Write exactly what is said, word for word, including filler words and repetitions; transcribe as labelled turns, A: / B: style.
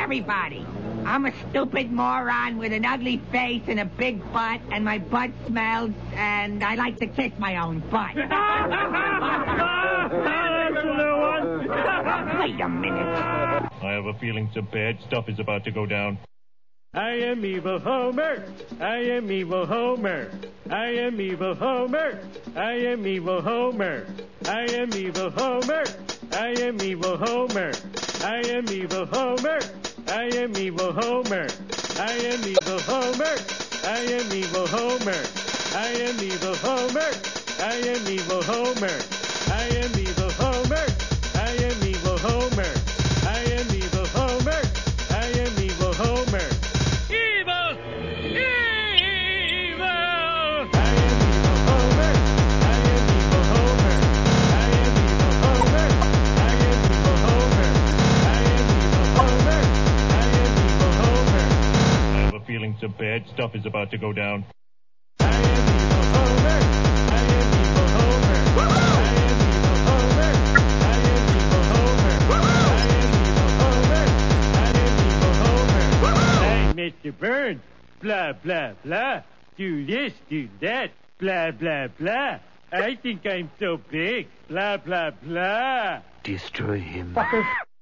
A: everybody. I'm a stupid moron with an ugly face and a big butt, and my butt smells, and I like to kiss my own butt. Wait a minute.
B: I have a feeling some bad stuff is about to go down.
C: I am evil Homer. I am evil Homer. I am evil Homer. I am evil Homer. I am evil Homer. I am evil Homer. I am evil Homer. I am evil Homer. I am evil Homer. I am evil Homer. I am evil Homer. I am evil Homer. I am evil Homer. I am evil Homer. I am evil Homer. I am evil Homer. Evil! Evil! I am evil Homer. I am evil Homer. I am evil Homer. I am evil Homer. I am evil Homer. I am evil Homer.
B: I have a feeling some bad stuff is about to go down.
C: I am evil Homer. I am evil Homer. I am evil Homer. I am evil Homer. I am evil Homer. I am evil Homer. Hey, Mister Burns, blah, blah, blah. Do this, do that, blah, blah, blah. I think I'm so big, blah, blah, blah.
D: Destroy him.
A: Fucker.